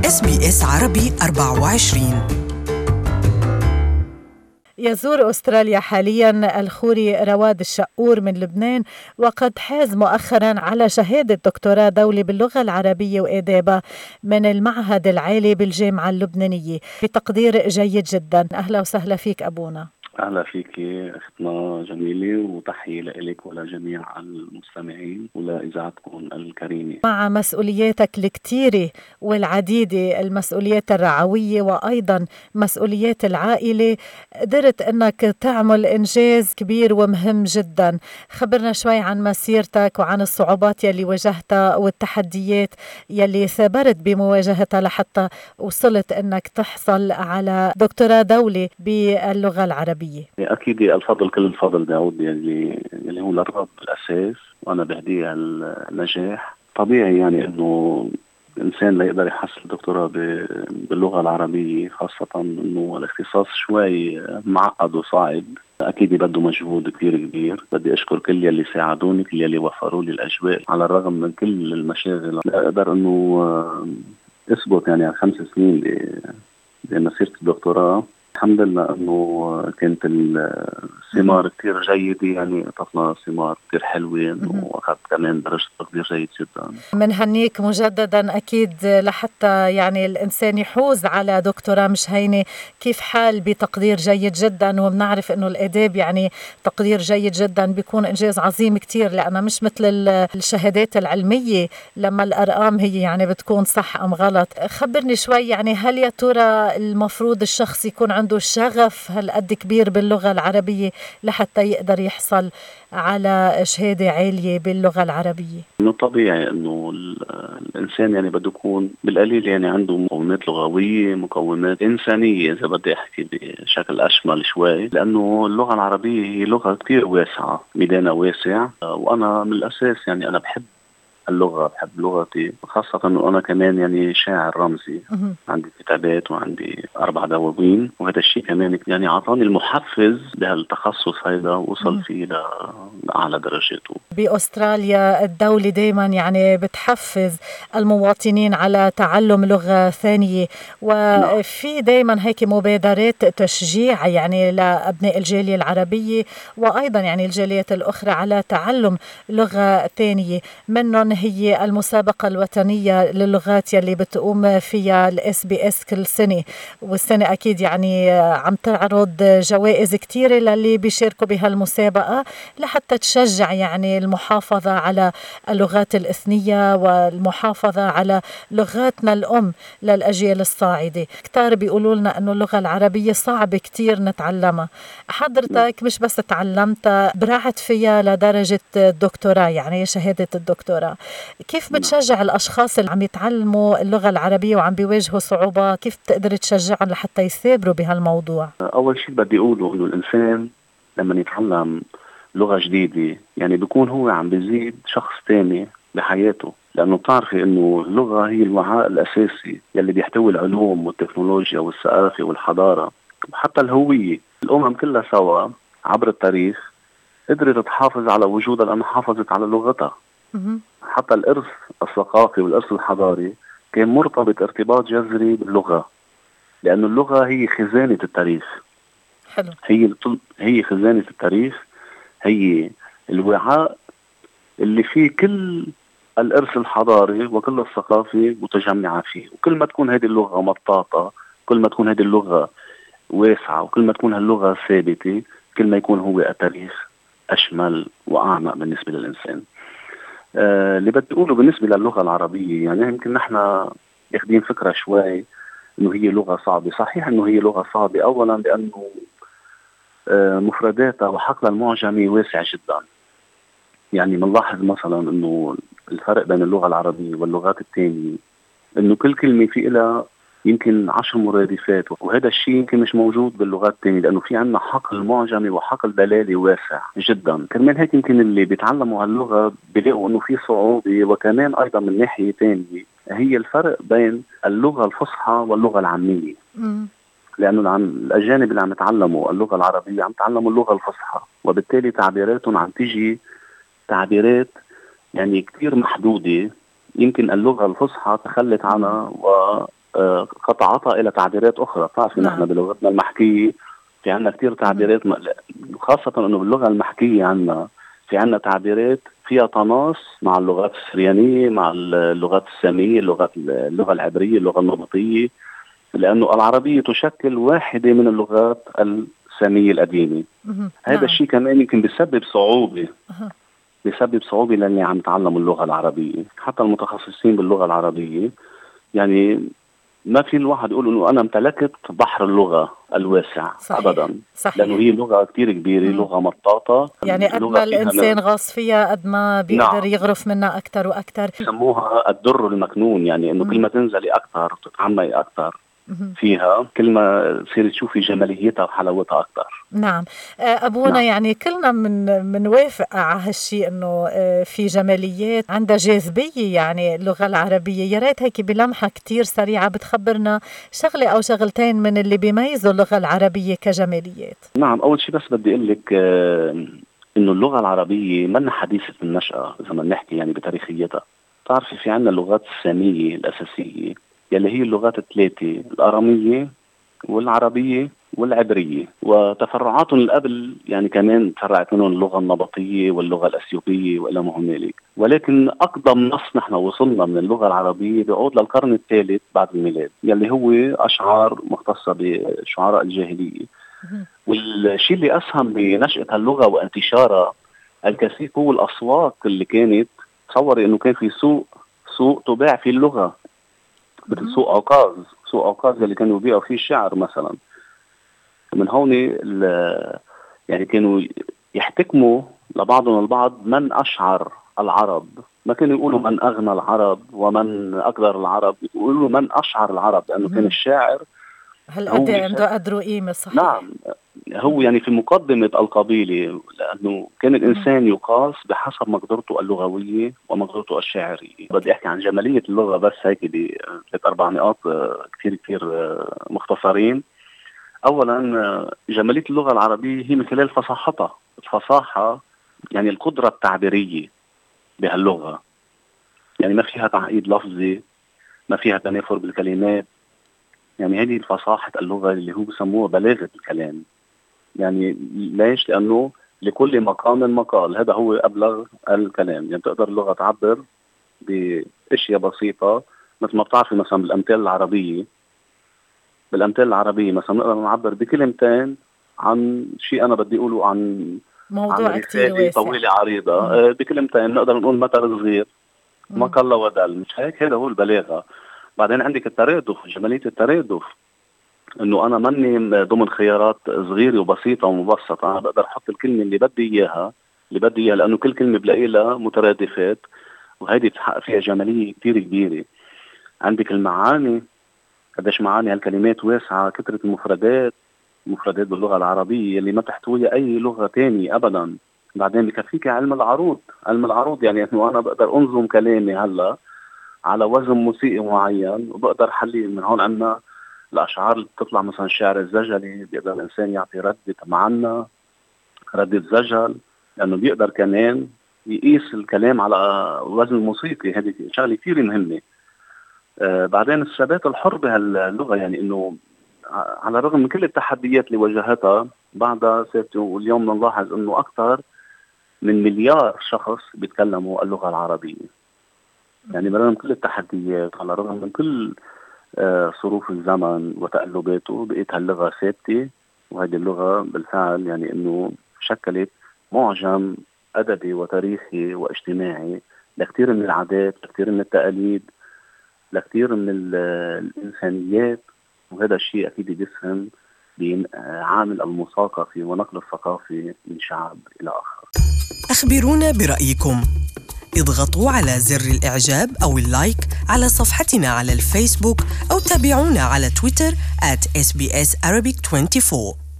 SBS عربي 24. يزور أستراليا حاليا الخوري رواد الشقور من لبنان، وقد حاز مؤخرا على شهادة دكتوراه دولي باللغة العربية وآدابها من المعهد العالي بالجامعة اللبنانية بتقدير جيد جدا. أهلا وسهلا فيك أبونا. أهلا فيك أختنا جميلة، وتحية لك ولجميع المستمعين ولإذاعتكم الكريمة. مع مسؤولياتك الكتيرة والعديدة، المسؤوليات الرعوية وأيضا مسؤوليات العائلة، قدرت أنك تعمل إنجاز كبير ومهم جدا. خبرنا شوي عن مسيرتك وعن الصعوبات يلي واجهتها والتحديات يلي ثابرت بمواجهتها لحتى وصلت أنك تحصل على دكتوراه دولي باللغة العربية. أكيد الفضل، كل الفضل بيعود يلي هو للرب بالأساس، وأنا بهديه النجاح. طبيعي يعني إنه الإنسان لا يقدر يحصل دكتوراه باللغة العربية، خاصة إنه الاختصاص شوي معقد وصعب. أكيد بده مجهود كتير كبير. بدي أشكر كل يلي ساعدوني، كل يلي وفروا لي الأجواء على الرغم من كل المشاغل. لا أقدر إنه أثبت يعني على 5 سنين لمسيرة الدكتوراه. الحمد لله انه كانت الثمار كتير جيدة، يعني طفنا ثمار كتير حلوة، واخذت كمان درجة تقدير جيد جدا. منهنيك مجددا اكيد لحتى يعني الانسان يحوز على دكتوراه مش هينة. كيف حال بتقدير جيد جدا، وبنعرف انه الاداب يعني تقدير جيد جدا بيكون انجاز عظيم كتير، لانه مش مثل الشهادات العلمية لما الارقام هي يعني بتكون صح ام غلط. خبرني شوي، يعني هل يا ترى المفروض الشخص يكون عنده شغف هالقد كبير باللغة العربية لحتى يقدر يحصل على شهادة عالية باللغة العربية؟ إنه طبيعي إنه الإنسان يعني بده يكون بالقليل يعني عنده مقومات لغوية، مقومات إنسانية إذا بدي أحكي بشكل أشمل شوي، لأنه اللغة العربية هي لغة كتير واسعة، ميدانها واسع. وأنا من الأساس يعني أنا بحب اللغة، بحب لغتي، خاصة أنه أنا كمان يعني شاعر رمزي. عندي كتابات وعندي 4 دواوين، وهذا الشيء كمان يعني عطاني المحفز بهالتخصص هيدا، وصل فيه لأعلى درجاته. بأستراليا الدولة دايما يعني بتحفز المواطنين على تعلم لغة ثانية، وفي دايما هيك مبادرات تشجيع يعني لأبناء الجالية العربية وأيضا يعني الجاليات الأخرى على تعلم لغة ثانية. منهم هي المسابقة الوطنية للغات يلي بتقوم فيها SBS كل سنة، والسنة أكيد يعني عم تعرض جوائز كتيرة للي بيشاركوا بهالمسابقة لحتى تشجع يعني المحافظة على اللغات الإثنية والمحافظة على لغاتنا الأم للأجيال الصاعدة. كتار بيقولوا لنا أنه اللغة العربية صعب كتير نتعلمها. حضرتك مش بس تعلمتها، برعت فيها لدرجة الدكتوراه، يعني شهادة الدكتوراه. كيف بتشجع الأشخاص اللي عم يتعلموا اللغة العربية وعم بيواجهوا صعوبة، كيف تقدر تشجعهم لحتى يثابروا بهالموضوع؟ أول شيء بدي أقوله إنه الإنسان لما يتعلم لغة جديدة يعني بيكون هو عم بيزيد شخص تاني بحياته، لأنه بتعرفي إنه اللغة هي الوعاء الأساسي يلي بيحتوي العلوم والتكنولوجيا والثقافة والحضارة وحتى الهوية. الأمم كلها سوا عبر التاريخ قدرت تحافظ على وجودها لأنها حافظت على لغتها. حتى الإرث الثقافي والإرث الحضاري كان مرتبط ارتباط جذري باللغة، لأن اللغة هي خزانة التاريخ. حلو. هي خزانة التاريخ، هي الوعاء اللي فيه كل الإرث الحضاري وكل الثقافة متجمعة فيه. وكل ما تكون هذه اللغة مطاطة، كل ما تكون هذه اللغة واسعة، وكل ما تكون هاللغة ثابتة، كل ما يكون هو التاريخ أشمل وأعمق بالنسبة للإنسان. اللي بدي أقوله بالنسبة للغة العربية، يعني يمكن نحن ياخدين فكرة شوي إنه هي لغة صعبة. صحيح إنه هي لغة صعبة، أولا لأنه مفرداتها وحقلها المعجمي واسع جدا. يعني بنلاحظ مثلا إنه الفرق بين اللغة العربية واللغات الثانية إنه كل كلمة في لها يمكن 10 مرادفات، وهذا الشيء يمكن مش موجود باللغات الثانية، لأنه في عندنا حقل معجمي وحقل دلالي واسع جدا. كمان هيك يمكن اللي بيتعلموا هاللغة بيلاقوا إنه في صعوبة. وكمان أيضا من ناحية ثانية هي الفرق بين اللغة الفصحى واللغة العامية. لأنه الأجانب اللي عم يتعلموا اللغة العربية عم يتعلموا اللغة الفصحى، وبالتالي تعبيراتهم عم تيجي تعبيرات يعني كتير محدودة يمكن اللغة الفصحى تخلت عنها وقطعتها إلى تعبيرات أخرى. تعرف نحن بلغتنا المحكية في عنا كتير تعبيرات، خاصة أنه باللغة المحكية عنا في عنا تعبيرات فيها تناص مع اللغات السريانية، مع اللغات السامية، اللغة العبرية، اللغة النبطية، لأنه العربية تشكل واحدة من اللغات السامية القديمة. هذا الشيء كمان يمكن بيسبب صعوبة للي عم يتعلموا اللغة العربية، حتى المتخصصين باللغة العربية. يعني ما في الواحد يقول إنه أنا امتلكت بحر اللغة الواسع. صحيح. أبدا. صحيح. لأنه هي لغة كتير كبيرة، لغة مطاطة، يعني قد ما الإنسان غاص فيها قد ما بيقدر يغرف منها أكتر وأكتر. يسموها الدر المكنون، يعني إنه كل ما تنزلي أكتر وتتعمقي أكتر فيها كل ما تصير تشوفي جماليتها وحلاوتها أكتر. نعم أبونا. يعني كلنا منوافق على هالشيء إنه في جماليات عندها جاذبية يعني اللغة العربية. يا ريت هيك بلمحة كتير سريعة بتخبرنا شغلة أو شغلتين من اللي بيميزوا اللغة العربية كجماليات. نعم، أول شيء بس بدي أقول لك إنه اللغة العربية منا حديثة النشأة إذا ما نحكي يعني بتاريخيتها. تعرفي في عنا اللغات السامية الأساسية يلي هي اللغات الثلاثة، الآرامية والعربية والعبرية، وتفرعاتهم القبل يعني كمان تفرعت منهم اللغة النبطية واللغة الأثيوبية وإلى ما هنالك. ولكن أقدم نص نحن وصلنا من اللغة العربية بيعود للقرن الثالث بعد الميلاد، يلي هو أشعار مختصة بشعراء الجاهلية. والشيء اللي أسهم بنشأة اللغة وانتشارها الكثير هو الأسواق اللي كانت. تصوري إنه كان في سوق تباع فيه اللغة، مثل سوق عكاظ اللي كانوا يبيعوا فيه الشعر مثلا. من هون يعني كانوا يحتكموا لبعضهم البعض من أشعر العرب. ما كانوا يقولوا من أغنى العرب ومن أقدر العرب، يقولوا من أشعر العرب، لأنه كان الشاعر هل عنده قدر وقيمة. صحيح. نعم، هو يعني في مقدمة القبيلة، لأنه كان الإنسان يقاس بحسب مقدرته اللغوية ومقدرته الشاعرية. بدي أحكي عن جمالية اللغة بس هيك ب3-4 نقاط كتير مختصرين. أولا جمالية اللغة العربية هي من خلال فصاحتها. الفصاحة يعني القدرة التعبيرية بهاللغة، يعني ما فيها تعقيد لفظي، ما فيها تنافر بالكلمات. يعني هذه فصاحة اللغة اللي هو بسموها بلاغة الكلام. يعني ليش؟ لأنه لكل مقام مقال، هذا هو أبلغ الكلام. يعني تقدر اللغة تعبر بأشياء بسيطة، مثل ما بتعرفي مثلا بالأمثال العربية مثلا نقدر نعبر بكلمتين عن شيء أنا بدي أقوله عن موضوع كتير واسع طويلة عريضة. بكلمتين نقدر نقول مثل صغير، ما قل ودل، مش هيك؟ هذا هو البلاغة. بعدين عندك الترادف، جمالية الترادف، انه انا ماني ضمن خيارات صغيرة وبسيطة ومبسطة. انا بقدر احط الكلمة اللي بدي اياها لانه كل كلمة بلاقي لها مترادفات، وهيدي بتحقق فيها جمالية كتير كبيرة. عندك المعاني، قديش معاني هالكلمات واسعة، كثرة المفردات باللغة العربية اللي ما تحتويها اي لغة تانية ابدا. بعدين بكفيك علم العروض، يعني انه انا بقدر انظم كلامي هلا على وزن موسيقي معين، وبقدر حلي. من هون عنا الأشعار اللي بتطلع مثلا الشعر الزجلي، بيقدر الإنسان يعطي ردة معنى، ردة زجل، لأنه بيقدر كمان يقيس الكلام على وزن موسيقي. هذه شغلة كثير مهمة. بعدين الثبات الحر بهاللغة، يعني إنه على الرغم من كل التحديات اللي واجهتها بعدها واليوم نلاحظ إنه أكثر من 1 مليار شخص بيتكلموا اللغة العربية. يعني برغم كل التحديات، على الرغم من كل صروف الزمن وتقلباته، بقيت هاللغة ثابتة. وهذه اللغة بالفعل يعني إنه شكلت معجم أدبي وتاريخي واجتماعي لكثير من العادات، لكثير من التقاليد، لكثير من الإنسانيات. وهذا الشيء أكيد بيسهم بعامل المثقفي ونقل الثقافي من شعب إلى آخر. أخبرونا برأيكم. اضغطوا على زر الإعجاب أو اللايك على صفحتنا على الفيسبوك، أو تابعونا على تويتر @SBS Arabic 24.